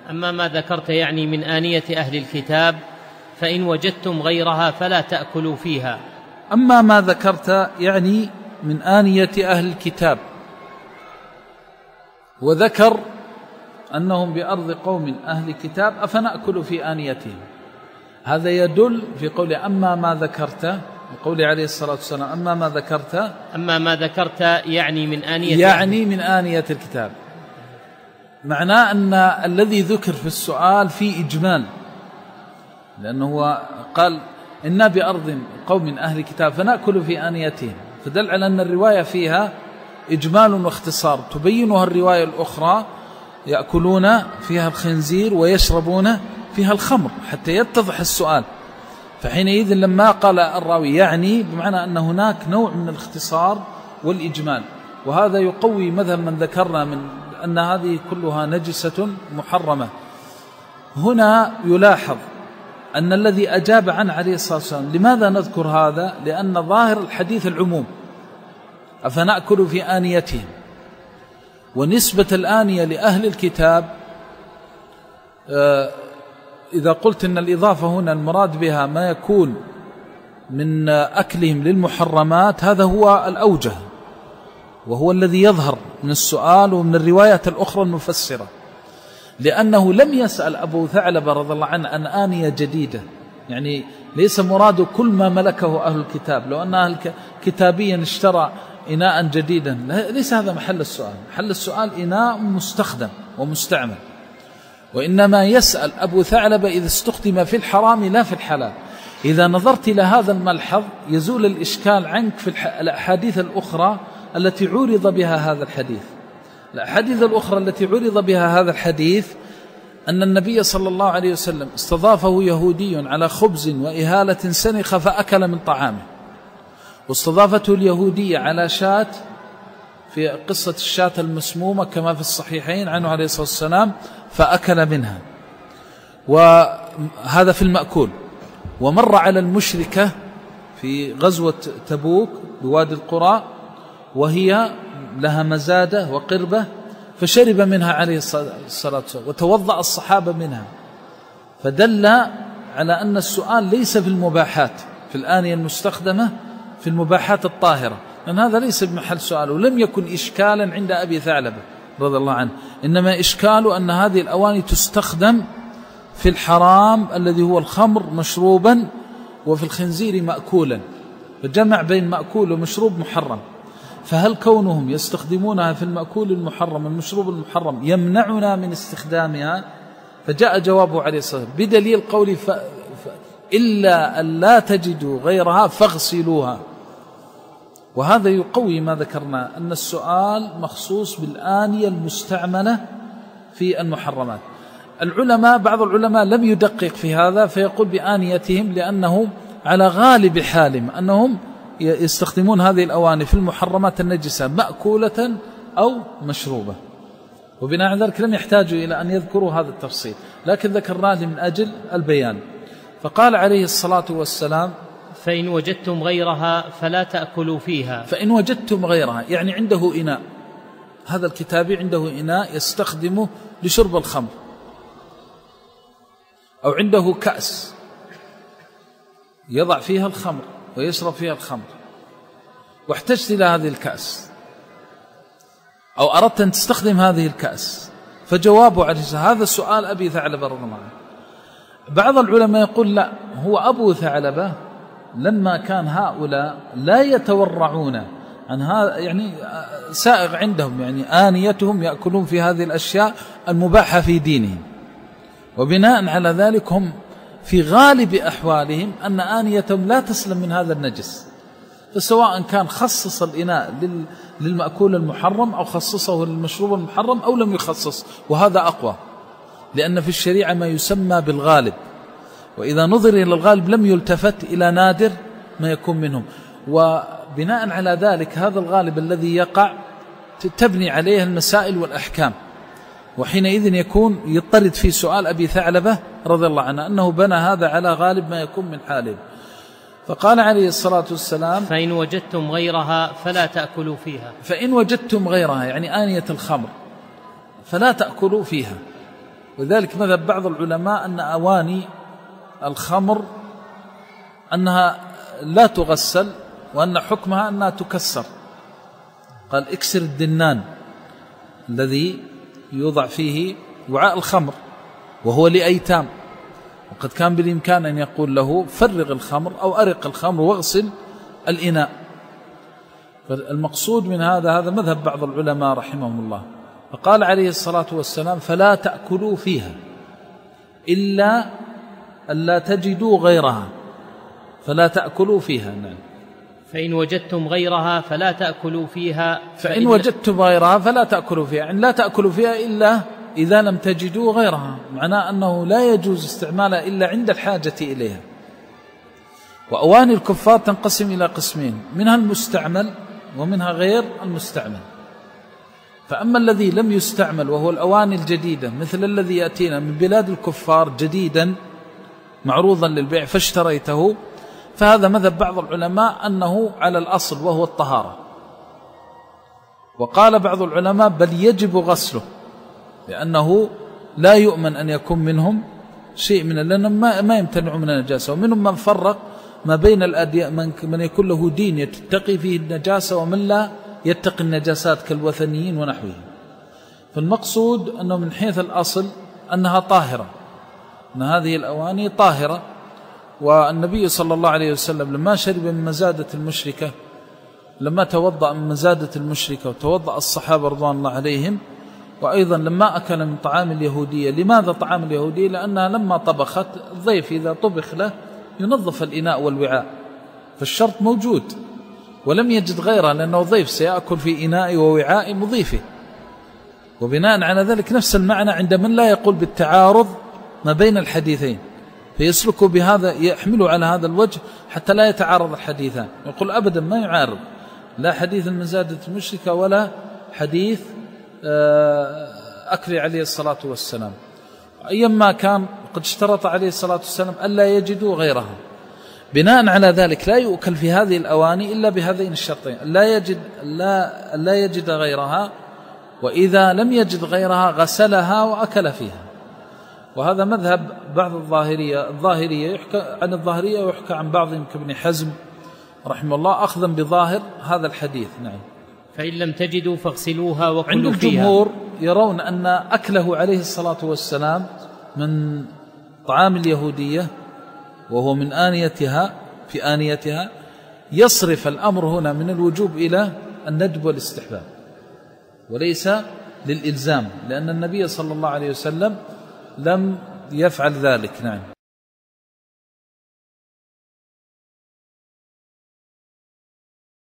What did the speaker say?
أما ما ذكرت يعني من آنية أهل الكتاب فإن وجدتم غيرها فلا تأكلوا فيها. أما ما ذكرت يعني من آنية أهل الكتاب، وذكر أنهم بأرض قوم أهل كتاب أفنأكل في آنيتهم، هذا يدل في قوله أما ما ذكرت، وقوله عليه الصلاة والسلام أما ما ذكرت يعني من آنية الكتاب، معناه أن الذي ذكر في السؤال فيه إجمال، لأنه قال إنا بأرض قوم أهل كتاب فنأكل في آنيتهم، فدل على أن الرواية فيها إجمال واختصار، تبينها الرواية الأخرى يأكلون فيها الخنزير ويشربون فيها الخمر حتى يتضح السؤال. فحينئذ لما قال الراوي يعني بمعنى أن هناك نوع من الاختصار والإجمال، وهذا يقوي مذهب من ذكرنا من أن هذه كلها نجسة محرمة. هنا يلاحظ أن الذي أجاب عنه عليه الصلاة والسلام، لماذا نذكر هذا؟ لأن ظاهر الحديث العموم، أفنأكل في آنيتهم، ونسبة الآنية لأهل الكتاب إذا قلت أن الإضافة هنا المراد بها ما يكون من أكلهم للمحرمات، هذا هو الأوجه وهو الذي يظهر من السؤال ومن الروايات الأخرى المفسرة، لأنه لم يسأل أبو ثعلبة رضي الله عنه عن آنية جديدة، يعني ليس مراده كل ما ملكه أهل الكتاب. لو أن أهل كتابيا اشترى إناء جديدا ليس هذا محل السؤال، محل السؤال إناء مستخدم ومستعمل، وإنما يسأل أبو ثعلبة إذا استخدم في الحرام لا في الحلال. إذا نظرت إلى هذا الملحظ يزول الإشكال عنك في الأحاديث الأخرى التي عرض بها هذا الحديث. الأحاديث الأخرى التي عرض بها هذا الحديث أن النبي صلى الله عليه وسلم استضافه يهودي على خبز وإهالة سنخ فأكل من طعامه، واستضافته اليهودية على شاة في قصة الشاة المسمومة كما في الصحيحين عنه عليه الصلاة والسلام فأكل منها، وهذا في المأكول. ومر على المشركة في غزوة تبوك بوادي القرى وهي لها مزادة وقربة فشرب منها عليه الصلاة والسلام، وتوضأ الصحابة منها، فدل على أن السؤال ليس في المباحات في الآنية المستخدمة في المباحات الطاهرة، لأن هذا ليس بمحل سؤال، ولم يكن إشكالا عند أبي ثعلبة رضي الله عنه، إنما إشكال أن هذه الأواني تستخدم في الحرام الذي هو الخمر مشروبا وفي الخنزير مأكولا، فجمع بين مأكول ومشروب محرم. فهل كونهم يستخدمونها في المأكول المحرم المشروب المحرم يمنعنا من استخدامها؟ فجاء جوابه عليه الصلاة والسلام بدليل قولي إلا أن لا تجدوا غيرها فاغسلوها. وهذا يقوي ما ذكرنا أن السؤال مخصوص بالآنية المستعملة في المحرمات. العلماء بعض العلماء لم يدقق في هذا فيقول بآنيتهم، لأنه على غالب حالهم أنهم يستخدمون هذه الأواني في المحرمات النجسة مأكولة أو مشروبة، وبناء على ذلك لم يحتاجوا إلى أن يذكروا هذا التفصيل، لكن ذكرناه من أجل البيان. فقال عليه الصلاة والسلام فإن وجدتم غيرها فلا تأكلوا فيها. فإن وجدتم غيرها يعني عنده إناء، هذا الكتابي عنده إناء يستخدمه لشرب الخمر، أو عنده كأس يضع فيها الخمر ويشرب فيها الخمر، واحتجت إلى هذه الكأس أو أردت أن تستخدم هذه الكأس، فجوابه عليه هذا السؤال أبي ثعلبة رضي الله عنه. بعض العلماء يقول لا، هو أبو ثعلبة لما كان هؤلاء لا يتورعون عن هذا، يعني سائغ عندهم، يعني آنيتهم يأكلون في هذه الأشياء المباحة في دينهم، وبناء على ذلك هم في غالب أحوالهم أن آنيتهم لا تسلم من هذا النجس، فسواء كان خصص الإناء للمأكول المحرم أو خصصه للمشروب المحرم أو لم يخصص، وهذا أقوى، لأن في الشريعة ما يسمى بالغالب، وإذا نظر إلى الغالب لم يلتفت إلى نادر ما يكون منهم، وبناء على ذلك هذا الغالب الذي يقع تبني عليه المسائل والأحكام، وحينئذ يكون يضطرد في سؤال أبي ثعلبة رضي الله عنه أنه بنى هذا على غالب ما يكون من حاله. فقال عليه الصلاة والسلام فإن وجدتم غيرها فلا تأكلوا فيها. فإن وجدتم غيرها يعني آنية الخمر فلا تأكلوا فيها. وذلك مذهب بعض العلماء أن أواني الخمر أنها لا تغسل، وأن حكمها أنها تكسر. قال اكسر الدنان الذي يوضع فيه وعاء الخمر وهو لأيتام، وقد كان بالإمكان أن يقول له فرغ الخمر أو أرق الخمر واغسل الإناء. فالمقصود من هذا مذهب بعض العلماء رحمهم الله. فقال عليه الصلاة والسلام فلا تأكلوا فيها إلا ألا تجدوا غيرها، فلا تأكلوا فيها. نعم. فإن وجدتم غيرها فلا تأكلوا فيها. فإن وجدتم غيرها فلا تأكلوا فيها، يعني لا تأكلوا فيها إلا إذا لم تجدوا غيرها، معناه أنه لا يجوز استعمالها إلا عند الحاجة إليها. وأواني الكفار تنقسم إلى قسمين، منها المستعمل ومنها غير المستعمل. فأما الذي لم يستعمل وهو الأواني الجديدة مثل الذي يأتينا من بلاد الكفار جديدا معروضا للبيع فاشتريته، فهذا مذهب بعض العلماء أنه على الأصل وهو الطهارة. وقال بعض العلماء بل يجب غسله، لأنه لا يؤمن أن يكون منهم شيء من لأنهم ما يمتنعوا من النجاسة. ومنهم من فرق ما بين الأديان، من يكون له دين يتقي فيه النجاسة ومن لا يتقي النجاسات كالوثنيين ونحوهم. فالمقصود أنه من حيث الأصل أنها طاهرة، أن هذه الأواني طاهرة. والنبي صلى الله عليه وسلم لما شرب من مزادة المشركة، لما توضأ من مزادة المشركة وتوضأ الصحابة رضوان الله عليهم، وأيضا لما أكل من طعام اليهودية. لماذا طعام اليهودية؟ لأنها لما طبخت الضيف إذا طبخ له ينظف الإناء والوعاء، فالشرط موجود ولم يجد غيره، لأنه ضيف سيأكل في إناء ووعاء مضيفه. وبناء على ذلك نفس المعنى عند من لا يقول بالتعارض ما بين الحديثين، فيسلكوا بهذا، يحملوا على هذا الوجه حتى لا يتعارض الحديثان. يقول أبدا ما يعارض لا حديث المزادة المشركة ولا حديث أكل عليه الصلاة والسلام. أيما كان قد اشترط عليه الصلاة والسلام ألا يجدوا غيرها. بناء على ذلك لا يؤكل في هذه الأواني إلا بهذين الشرطين، لا يجد غيرها، وإذا لم يجد غيرها غسلها وأكل فيها. وهذا مذهب بعض الظاهرية يحكى عن الظاهرية ويحكى عن بعضهم كابن حزم رحمه الله أخذا بظاهر هذا الحديث. نعم. فإن لم تجدوا فاغسلوها وكلوا عند فيها. الجمهور يرون أن أكله عليه الصلاة والسلام من طعام اليهودية وهو من آنيتها في آنيتها يصرف الأمر هنا من الوجوب إلى الندب والاستحباب وليس للإلزام، لأن النبي صلى الله عليه وسلم لم يفعل ذلك. نعم.